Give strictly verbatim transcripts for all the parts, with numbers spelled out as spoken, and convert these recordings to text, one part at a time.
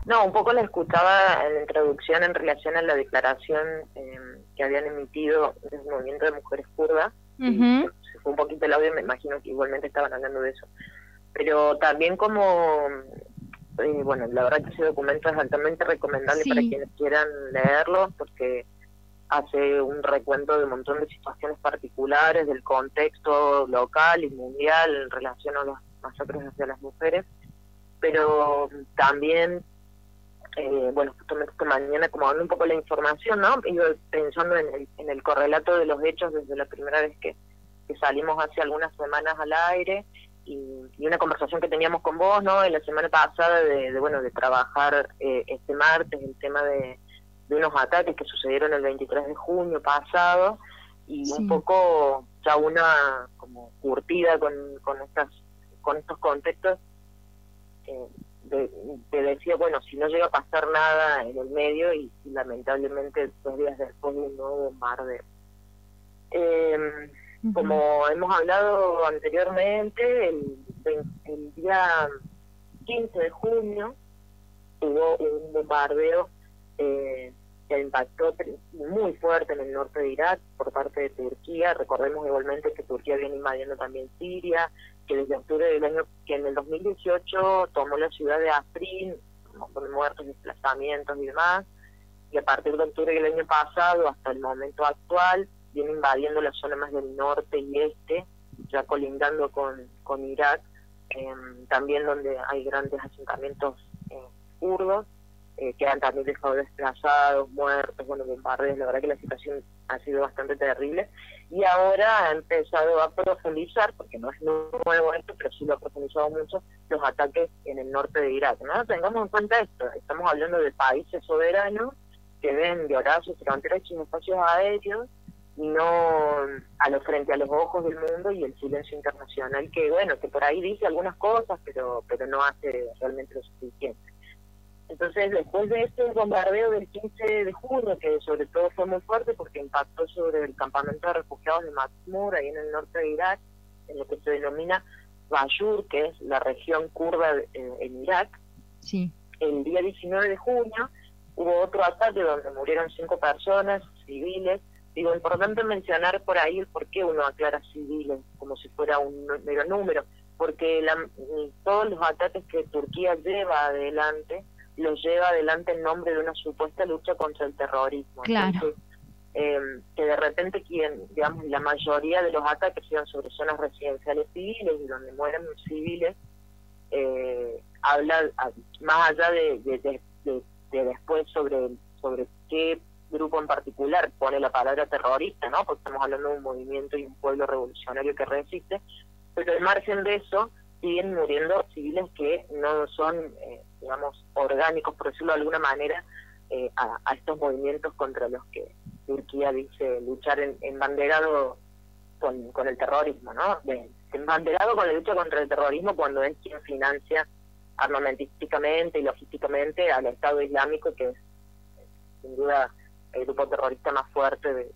No, un poco la escuchaba en la introducción en relación a la declaración eh, que habían emitido el movimiento de mujeres kurdas, y Ujú. se, se fue un poquito el audio, me imagino que igualmente estaban hablando de eso. Pero también como, eh, bueno, la verdad que ese documento es altamente recomendable para Sí, quienes quieran leerlo, porque hace un recuento de un montón de situaciones particulares, del contexto local y mundial en relación a las masacres hacia las mujeres, pero también eh, bueno, justamente esta mañana, como dando un poco la información, ¿no? Iba pensando en el, en el correlato de los hechos desde la primera vez que, que salimos hace algunas semanas al aire, y, y una conversación que teníamos con vos, ¿no? En la semana pasada de, de bueno, de trabajar eh, este martes el tema de, de unos ataques que sucedieron el veintitrés de junio pasado, y un sí. poco ya una como curtida con, con estas con estos contextos, eh, de, te decía, bueno, si no llega a pasar nada en el medio y, y lamentablemente dos días después de un nuevo bombardeo. Eh, Ujú. Como hemos hablado anteriormente, el, el día quince de junio hubo un bombardeo eh, que impactó muy fuerte en el norte de Irak por parte de Turquía. Recordemos igualmente que Turquía viene invadiendo también Siria, que desde octubre del año, que en el dos mil dieciocho tomó la ciudad de Afrin, un montón de muertos, desplazamientos y demás, y a partir de octubre del año pasado hasta el momento actual viene invadiendo la zona más del norte y este, ya colindando con, con Irak, eh, también donde hay grandes asentamientos eh, kurdos, eh, que han también dejado desplazados, muertos, bueno, bombardeos. La verdad que la situación ha sido bastante terrible, y ahora ha empezado a profundizar, porque no es nuevo esto, pero sí lo ha profundizado mucho, los ataques en el norte de Irak, ¿no? Tengamos en cuenta esto, estamos hablando de países soberanos que ven violadas sus fronteras y sus espacios aéreos, y no a lo frente a los ojos del mundo, y el silencio internacional que, bueno, que por ahí dice algunas cosas, pero pero no hace realmente lo suficiente. Entonces, después de este bombardeo del quince de junio, que sobre todo fue muy fuerte porque impactó sobre el campamento de refugiados de Mazmur, ahí en el norte de Irak, en lo que se denomina Bashur, que es la región kurda en, en Irak, Sí. el día diecinueve de junio hubo otro ataque donde murieron cinco personas, civiles. Digo, importante mencionar por ahí el por qué uno aclara civiles, como si fuera un mero número, porque la, todos los ataques que Turquía lleva adelante, los lleva adelante en nombre de una supuesta lucha contra el terrorismo. Claro. Entonces, eh, que de repente quien, digamos, la mayoría de los ataques sean sobre zonas residenciales civiles y donde mueren civiles, eh, habla a, más allá de, de, de, de, de después sobre sobre qué grupo en particular pone la palabra terrorista, ¿no? Porque estamos hablando de un movimiento y un pueblo revolucionario que resiste, pero al margen de eso siguen muriendo civiles que no son, eh, digamos, orgánicos, por decirlo de alguna manera, eh, a, a estos movimientos contra los que Turquía dice luchar en, en banderado con, con el terrorismo, ¿no? De, embanderado con la lucha contra el terrorismo cuando es quien financia armamentísticamente y logísticamente al Estado Islámico, que es sin duda el grupo terrorista más fuerte de,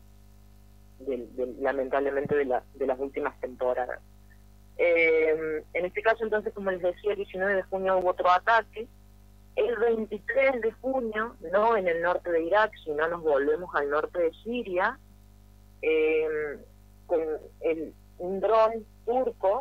de, de lamentablemente de, la, de las últimas temporadas. Eh, en este caso, entonces, como les decía, el diecinueve de junio hubo otro ataque. El veintitrés de junio, no en el norte de Irak, sino nos volvemos al norte de Siria, eh, con el, un dron turco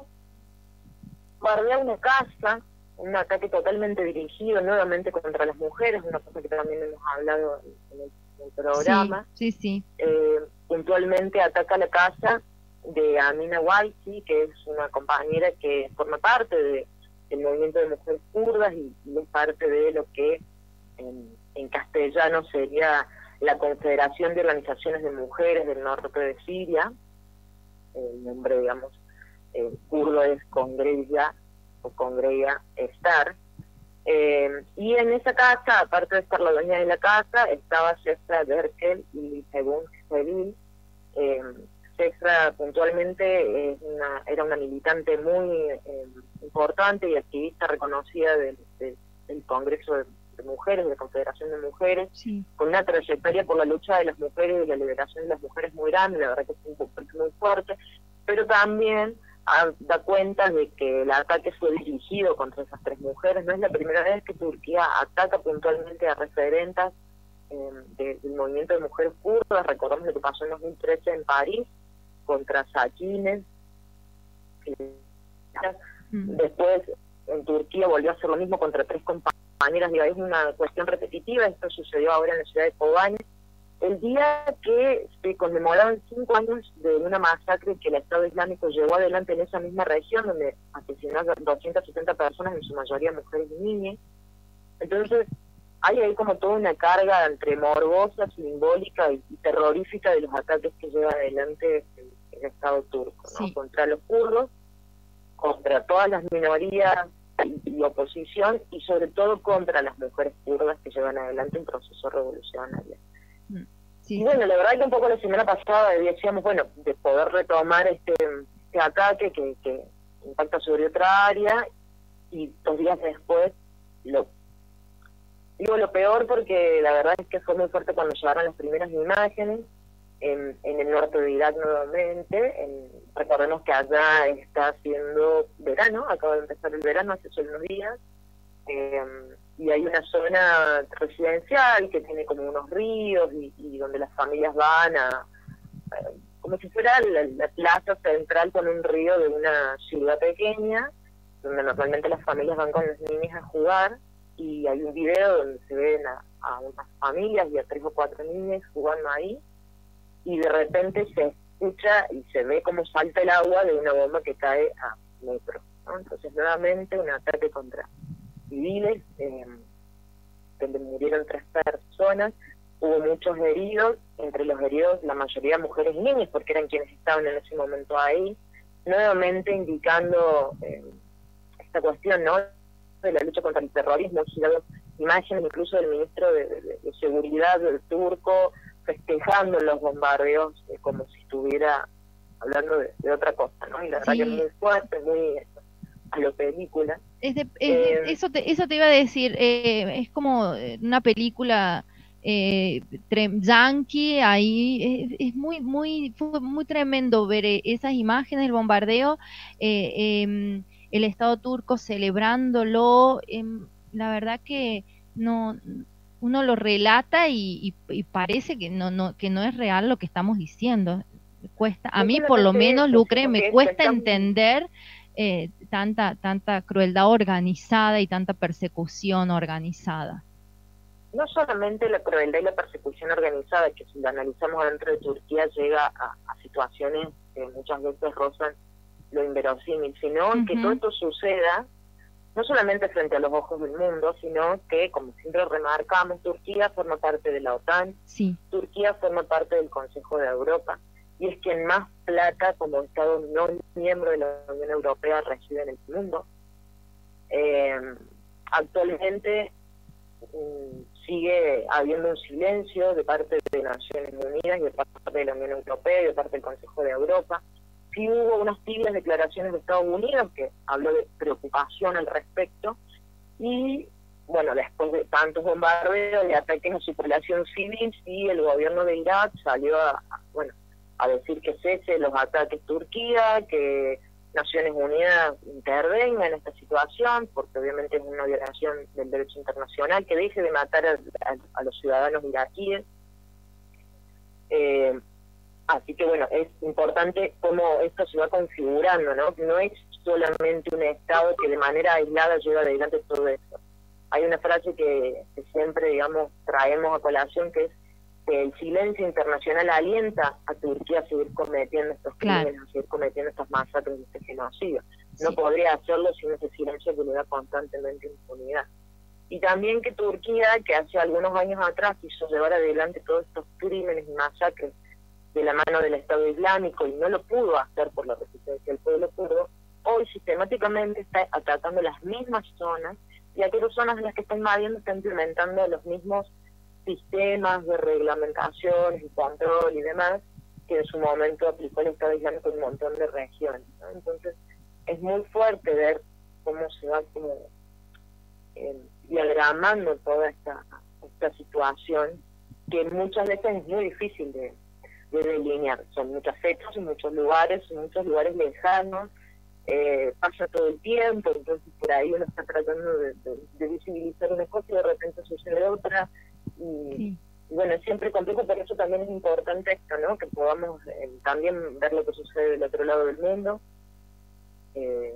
bardea una casa, un ataque totalmente dirigido nuevamente contra las mujeres, una cosa que también hemos hablado en el, en el Sí, programa. sí, sí. Eh, puntualmente ataca la casa de Amina Waisi, que es una compañera que forma parte de, del movimiento de mujeres kurdas, y, y es parte de lo que en, en castellano sería la Confederación de Organizaciones de Mujeres del Norte de Siria. El nombre, digamos, eh, kurdo es Congreya o Congreya Estar. Eh, y en esa casa, aparte de estar la dueña de la casa, estaba Sestra Berkel y Segun Sevil. Eh, Sestra puntualmente es una, era una militante muy eh, importante y activista reconocida del, del, del Congreso de, de Mujeres, de la Confederación de Mujeres, Sí. con una trayectoria por la lucha de las mujeres y la liberación de las mujeres muy grande. La verdad que es un papel muy fuerte, pero también a, da cuenta de que el ataque fue dirigido contra esas tres mujeres. No es la primera vez que Turquía ataca puntualmente a referentes eh, de, del movimiento de mujeres kurdas. Recordamos lo que pasó en dos mil trece en París contra Sakines. Mm. Después en Turquía volvió a hacer lo mismo contra tres compañeras. Digo, es una cuestión repetitiva. Esto sucedió ahora en la ciudad de Kobane, el día que se conmemoraban cinco años de una masacre que el Estado Islámico llevó adelante en esa misma región, donde asesinó a doscientas setenta personas, en su mayoría mujeres y niñas. Entonces, hay ahí como toda una carga entre morbosa, simbólica y, y terrorífica de los ataques que lleva adelante el, el Estado turco, ¿no? Sí. Contra los kurdos, contra todas las minorías y, y oposición, y sobre todo contra las mujeres kurdas que llevan adelante un proceso revolucionario. Sí. Y bueno, la verdad que un poco la semana pasada decíamos, bueno, de poder retomar este, este ataque que, que impacta sobre otra área, y dos días después, lo digo lo peor porque la verdad es que fue muy fuerte cuando llegaron las primeras imágenes, en, en el norte de Irak nuevamente. En, recordemos que allá está haciendo verano, acaba de empezar el verano hace solo unos días, eh, y hay una zona residencial que tiene como unos ríos y, y donde las familias van a, a como si fuera la, la plaza central con un río de una ciudad pequeña, donde normalmente las familias van con los niños a jugar, y hay un video donde se ven a, a unas familias y a tres o cuatro niños jugando ahí, y de repente se escucha y se ve como salta el agua de una bomba que cae a metros, ¿no? Entonces nuevamente un ataque contra civiles, eh, donde murieron tres personas, hubo muchos heridos, entre los heridos la mayoría mujeres y niños, porque eran quienes estaban en ese momento ahí, nuevamente indicando eh, esta cuestión, ¿no?, de la lucha contra el terrorismo. He girado imágenes incluso del ministro de, de, de Seguridad del turco festejando los bombardeos, eh, como si estuviera hablando de, de otra cosa, ¿no? Y la verdad sí, que es muy fuerte, muy a lo película. Es de, es de, eh, eso, te, eso te iba a decir, eh, es como una película eh, yankee, ahí es, es muy, muy, fue muy tremendo ver esas imágenes del bombardeo, eh, eh, el Estado turco celebrándolo, eh, la verdad que no, uno lo relata y, y, y parece que no, no, que no es real lo que estamos diciendo. Cuesta, a mí por lo menos, Lucre, me cuesta entender eh, tanta, tanta crueldad organizada y tanta persecución organizada. No solamente la crueldad y la persecución organizada, que si la analizamos dentro de Turquía llega a, a situaciones que muchas veces rozan lo inverosímil, sino uh-huh. que todo esto suceda no solamente frente a los ojos del mundo, sino que, como siempre remarcamos, Turquía forma parte de la OTAN, sí. Turquía forma parte del Consejo de Europa, y es quien más plata como Estado no miembro de la Unión Europea recibe en el mundo. Eh, actualmente um, sigue habiendo un silencio de parte de Naciones Unidas y de parte de la Unión Europea y de parte del Consejo de Europa. Sí hubo unas tibias declaraciones de Estados Unidos que habló de preocupación al respecto, y bueno, después de tantos bombardeos y ataques a su población civil, sí, el gobierno de Irak salió a, a bueno a decir que cese los ataques Turquía, que Naciones Unidas intervenga en esta situación, porque obviamente es una violación del derecho internacional, que deje de matar a, a, a los ciudadanos iraquíes. Eh, así que bueno, es importante cómo esto se va configurando, ¿no? No es solamente un Estado que de manera aislada lleva adelante todo esto. Hay una frase que, que siempre, digamos, traemos a colación, que es que el silencio internacional alienta a Turquía a seguir cometiendo estos crímenes, claro. a seguir cometiendo estas masacres, este genocidio. Sí. No podría hacerlo sin ese silencio que le da constantemente impunidad. Y también que Turquía, que hace algunos años atrás quiso llevar adelante todos estos crímenes y masacres de la mano del Estado Islámico y no lo pudo hacer por la resistencia del pueblo kurdo, hoy sistemáticamente está atacando las mismas zonas, y aquellas zonas en las que está invadiendo está implementando los mismos sistemas de reglamentación y control y demás que en su momento aplicó el Estado Islámico en un montón de regiones, ¿no? Entonces es muy fuerte ver cómo se va como eh, diagramando toda esta, esta situación, que muchas veces es muy difícil de, de delinear. Son muchas fechas, en muchos lugares, en muchos lugares lejanos, eh, pasa todo el tiempo, entonces por ahí uno está tratando de, de, de visibilizar una cosa y de repente sucede otra, y, Sí. y bueno, es siempre complejo, por eso también es importante esto, ¿no? Que podamos eh, también ver lo que sucede del otro lado del mundo, eh,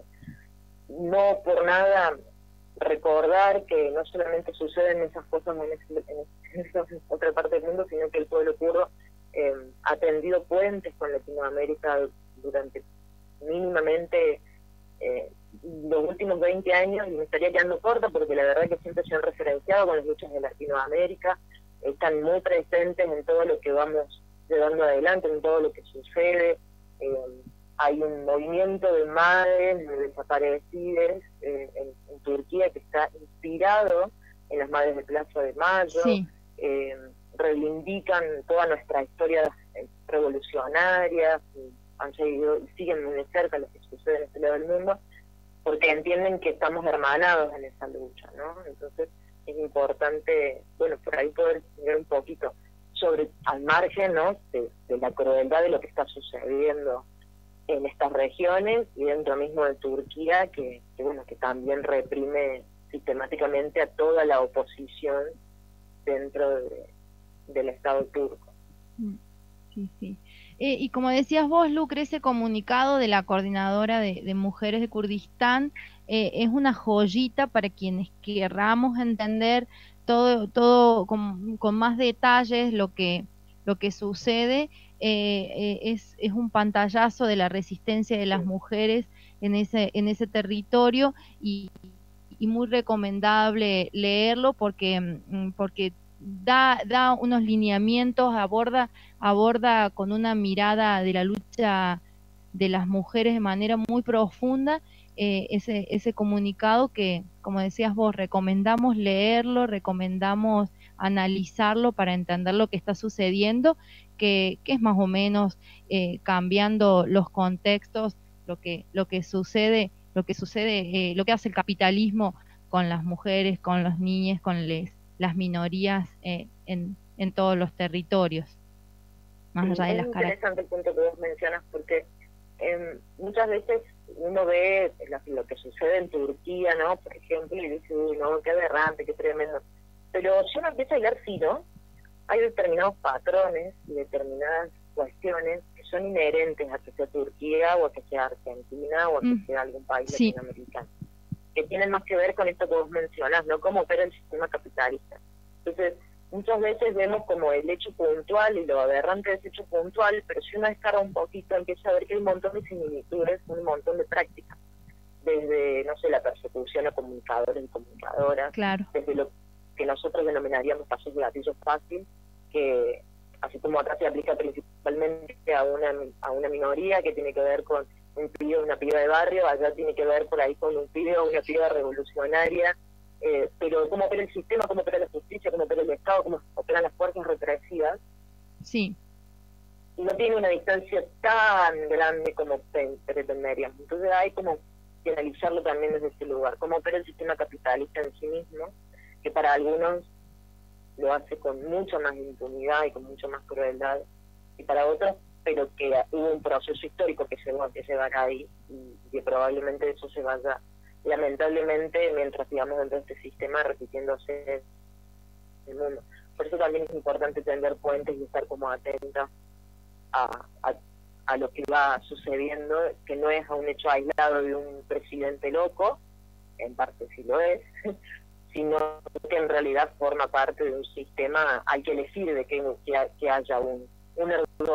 no por nada recordar que no solamente suceden esas cosas en, ese, en, esa otra parte del mundo, sino que el pueblo kurdo eh, ha tendido puentes con Latinoamérica durante mínimamente eh, los últimos veinte años, y me estaría quedando corta porque la verdad que siempre se han referenciado con las luchas de Latinoamérica, están muy presentes en todo lo que vamos llevando adelante, en todo lo que sucede. Eh, hay un movimiento de madres, de desaparecidas eh, en, en Turquía que está inspirado en las madres de Plaza de Mayo, Sí. eh, reivindican toda nuestra historia revolucionaria, han seguido y siguen muy de cerca lo que sucede en este lado del mundo, porque entienden que estamos hermanados en esa lucha, ¿no? Entonces es importante, bueno, por ahí poder ver un poquito sobre, al margen, ¿no?, de, de la crueldad de lo que está sucediendo en estas regiones y dentro mismo de Turquía, que, que bueno, que también reprime sistemáticamente a toda la oposición dentro de, del Estado turco. Sí, sí. Eh, y como decías vos, Lucre, ese comunicado de la Coordinadora de, de Mujeres de Kurdistán eh, es una joyita para quienes querramos entender todo, todo con, con más detalles lo que, lo que sucede. Eh, eh, es, es un pantallazo de la resistencia de las mujeres en ese, en ese territorio, y, y muy recomendable leerlo porque, porque da, da unos lineamientos, aborda, aborda con una mirada de la lucha de las mujeres de manera muy profunda eh, ese, ese comunicado que, como decías vos, recomendamos leerlo, recomendamos analizarlo para entender lo que está sucediendo, que, que es más o menos eh, cambiando los contextos, lo que, lo que sucede, lo que sucede, eh, lo que hace el capitalismo con las mujeres, con los niños, con les, las minorías eh, en, en todos los territorios, más Sí, allá de es las características. interesante el punto que vos mencionas, porque eh, muchas veces uno ve la, lo que sucede en Turquía, ¿no?, por ejemplo, y dice, uy, no, qué aberrante, qué tremendo. Pero si uno empieza a hilar fino, hay determinados patrones y determinadas cuestiones que son inherentes a que sea Turquía o a que sea Argentina o a que Mm, sea algún país sí, latinoamericano, que tienen más que ver con esto que vos mencionás, ¿no?, cómo opera el sistema capitalista. Entonces, muchas veces vemos como el hecho puntual y lo aberrante de ese hecho puntual, pero si uno descarga un poquito, empieza a ver que hay un montón de similitudes, un montón de prácticas, desde, no sé, la persecución a comunicadores y comunicadoras, claro. desde lo que nosotros denominaríamos pasos de gatillo fácil, que así como acá se aplica principalmente a una a una minoría que tiene que ver con un pibe o una piba de barrio, allá tiene que ver por ahí con un pibe o una piba revolucionaria, eh, pero cómo opera el sistema, cómo opera la justicia, cómo opera el Estado, cómo operan las fuerzas represivas, Sí, no tiene una distancia tan grande como pretenderíamos. Entonces hay como que analizarlo también desde ese lugar, cómo opera el sistema capitalista en sí mismo, que para algunos lo hace con mucha más impunidad y con mucha más crueldad, y para otros, pero que hubo un proceso histórico que se va que se va ahí, y que probablemente eso se vaya, lamentablemente, mientras sigamos dentro de este sistema repitiéndose en el mundo. Por eso también es importante tender puentes y estar como atentas a, a, a lo que va sucediendo, que no es a un hecho aislado de un presidente loco, en parte sí lo es, sino que en realidad forma parte de un sistema al que le sirve que, que, que haya un, un error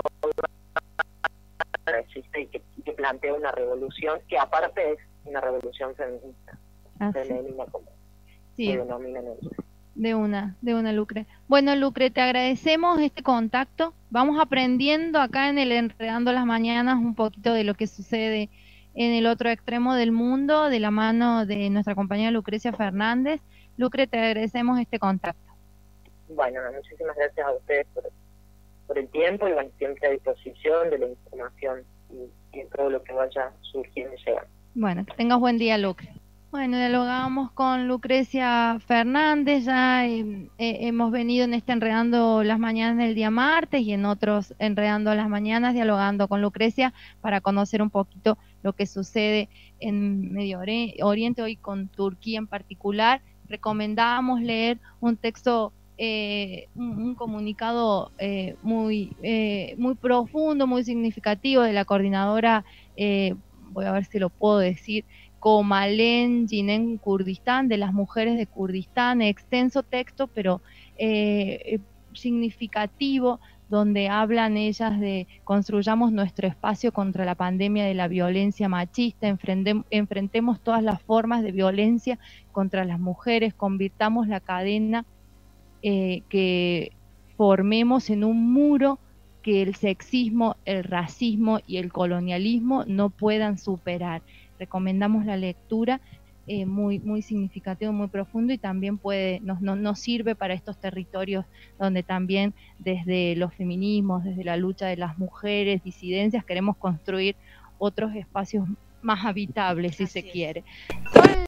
y que, que plantea una revolución, que aparte es una revolución feminista, así. femenina, como Sí, se denominan ellos. de una, de una, Lucre. Bueno, Lucre, te agradecemos este contacto. Vamos aprendiendo acá en el Enredando las Mañanas un poquito de lo que sucede en el otro extremo del mundo, de la mano de nuestra compañera Lucrecia Fernández. Lucre, te agradecemos este contacto. Bueno, muchísimas gracias a ustedes por, por el tiempo y bueno, siempre a disposición de la información y, y todo lo que vaya surgiendo y llegando. Bueno, que tengas buen día, Lucre. Bueno, dialogamos con Lucrecia Fernández, ya eh, eh, hemos venido en este Enredando las Mañanas del día martes y en otros Enredando las Mañanas dialogando con Lucrecia para conocer un poquito lo que sucede en Medio Oriente, hoy con Turquía en particular. Recomendamos leer un texto, eh, un, un comunicado eh, muy, eh, muy profundo, muy significativo de la coordinadora, eh, voy a ver si lo puedo decir, Komalen Jinen Kurdistán, de las mujeres de Kurdistán, extenso texto, pero eh, significativo, donde hablan ellas de construyamos nuestro espacio contra la pandemia de la violencia machista, enfrentemos todas las formas de violencia contra las mujeres, convirtamos la cadena eh, que formemos en un muro que el sexismo, el racismo y el colonialismo no puedan superar. Recomendamos la lectura, eh, muy, muy significativo, muy profundo, y también puede, nos, nos, nos sirve para estos territorios donde también desde los feminismos, desde la lucha de las mujeres, disidencias, queremos construir otros espacios más habitables, si Así se es. quiere. Sol